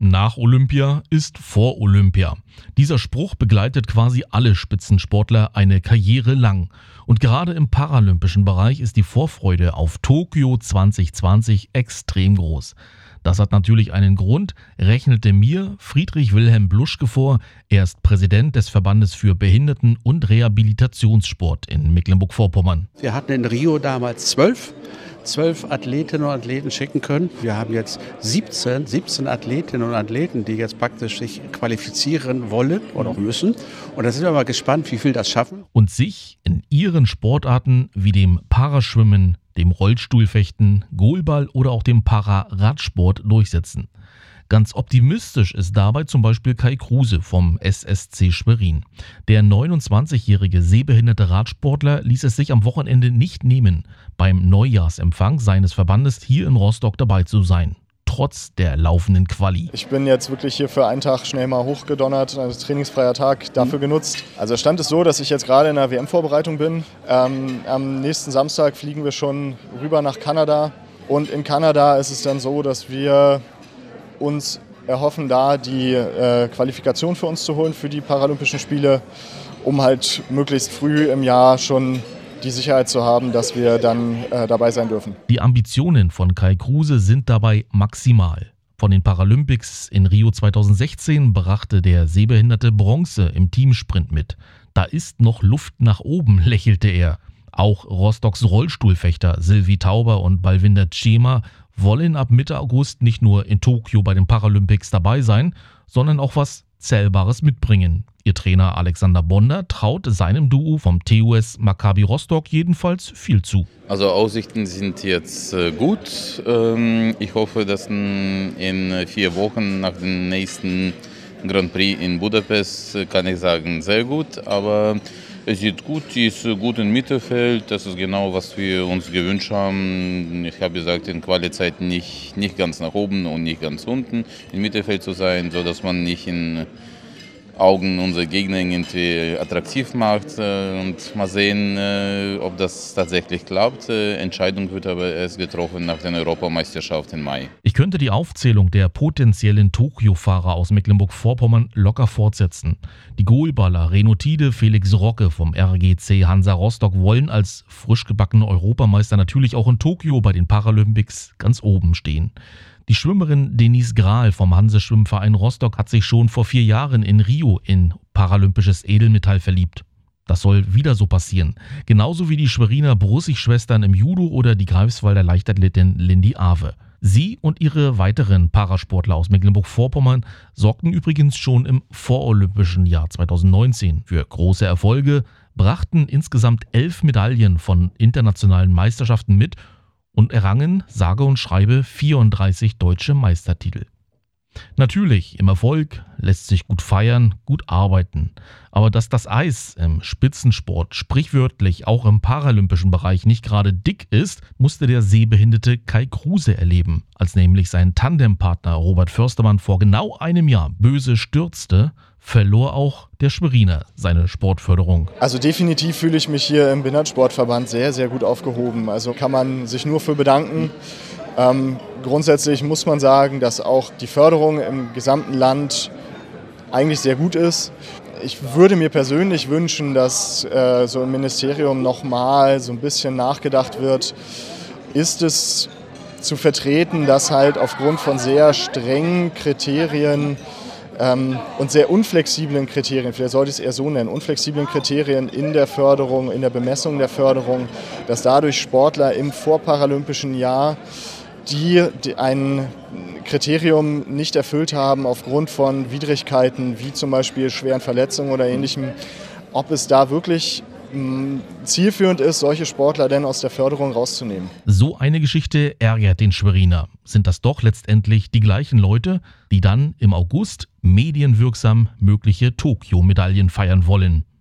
Nach Olympia ist vor Olympia. Dieser Spruch begleitet quasi alle Spitzensportler eine Karriere lang. Und gerade im paralympischen Bereich ist die Vorfreude auf Tokio 2020 extrem groß. Das hat natürlich einen Grund, rechnete mir Friedrich Wilhelm Bluschke vor. Er ist Präsident des Verbandes für Behinderten- und Rehabilitationssport in Mecklenburg-Vorpommern. Wir hatten in Rio damals 12 Athletinnen und Athleten schicken können. Wir haben jetzt 17 Athletinnen und Athleten, die jetzt praktisch sich qualifizieren wollen oder auch müssen. Und da sind wir mal gespannt, wie viel das schaffen. Und sich in ihren Sportarten wie dem Paraschwimmen, dem Rollstuhlfechten, Goalball oder auch dem Pararadsport durchsetzen. Ganz optimistisch ist dabei zum Beispiel Kai Kruse vom SSC Schwerin. Der 29-jährige sehbehinderte Radsportler ließ es sich am Wochenende nicht nehmen, beim Neujahrsempfang seines Verbandes hier in Rostock dabei zu sein. Trotz der laufenden Quali. Ich bin jetzt wirklich hier für einen Tag schnell mal hochgedonnert, ein trainingsfreier Tag dafür genutzt. Also Stand ist so, dass ich jetzt gerade in der WM-Vorbereitung bin. Am nächsten Samstag fliegen wir schon rüber nach Kanada. Und in Kanada ist es dann so, dass wir uns erhoffen, da die Qualifikation für uns zu holen für die Paralympischen Spiele, um halt möglichst früh im Jahr schon die Sicherheit zu haben, dass wir dann dabei sein dürfen. Die Ambitionen von Kai Kruse sind dabei maximal. Von den Paralympics in Rio 2016 brachte der Sehbehinderte Bronze im Teamsprint mit. Da ist noch Luft nach oben, lächelte er. Auch Rostocks Rollstuhlfechter Sylvie Tauber und Balwinder Cema wollen ab Mitte August nicht nur in Tokio bei den Paralympics dabei sein, sondern auch was Zählbares mitbringen. Ihr Trainer Alexander Bonder traut seinem Duo vom TuS Maccabi Rostock jedenfalls viel zu. Also Aussichten sind jetzt gut. Ich hoffe, dass in 4 Wochen nach dem nächsten Grand Prix in Budapest kann ich sagen, sehr gut. Aber es sieht gut, sie ist gut im Mittelfeld. Das ist genau, was wir uns gewünscht haben. Ich habe gesagt, in Quali-Zeiten nicht ganz nach oben und nicht ganz unten im Mittelfeld zu sein, sodass man nicht in Augen unserer Gegner irgendwie attraktiv macht. Und mal sehen, ob das tatsächlich klappt. Entscheidung wird aber erst getroffen nach der Europameisterschaft im Mai. Ich könnte die Aufzählung der potenziellen Tokio-Fahrer aus Mecklenburg-Vorpommern locker fortsetzen. Die Goalballer Reno Tiede, Felix Rocke vom RGC Hansa Rostock wollen als frisch gebackene Europameister natürlich auch in Tokio bei den Paralympics ganz oben stehen. Die Schwimmerin Denise Grahl vom Hanse-Schwimmverein Rostock hat sich schon vor 4 Jahren in Rio in paralympisches Edelmetall verliebt. Das soll wieder so passieren. Genauso wie die Schweriner Brussig-Schwestern im Judo oder die Greifswalder Leichtathletin Lindy Awe. Sie und ihre weiteren Parasportler aus Mecklenburg-Vorpommern sorgten übrigens schon im vorolympischen Jahr 2019 für große Erfolge, brachten insgesamt 11 Medaillen von internationalen Meisterschaften mit und errangen, sage und schreibe, 34 deutsche Meistertitel. Natürlich, im Erfolg lässt sich gut feiern, gut arbeiten. Aber dass das Eis im Spitzensport, sprichwörtlich auch im paralympischen Bereich, nicht gerade dick ist, musste der sehbehinderte Kai Kruse erleben, als nämlich sein Tandempartner Robert Förstermann vor genau einem Jahr böse stürzte, verlor auch der Schweriner seine Sportförderung. Also definitiv fühle ich mich hier im Behindertensportverband sehr, sehr gut aufgehoben. Also kann man sich nur für bedanken. Grundsätzlich muss man sagen, dass auch die Förderung im gesamten Land eigentlich sehr gut ist. Ich würde mir persönlich wünschen, dass so im Ministerium nochmal so ein bisschen nachgedacht wird, ist es zu vertreten, dass halt aufgrund von sehr strengen Kriterien und sehr unflexiblen Kriterien, vielleicht sollte ich es eher so nennen, unflexiblen Kriterien in der Förderung, in der Bemessung der Förderung, dass dadurch Sportler im vorparalympischen Jahr, die ein Kriterium nicht erfüllt haben aufgrund von Widrigkeiten, wie zum Beispiel schweren Verletzungen oder Ähnlichem, ob es da wirklich zielführend ist, solche Sportler denn aus der Förderung rauszunehmen. So eine Geschichte ärgert den Schweriner. Sind das doch letztendlich die gleichen Leute, die dann im August medienwirksam mögliche Tokio-Medaillen feiern wollen?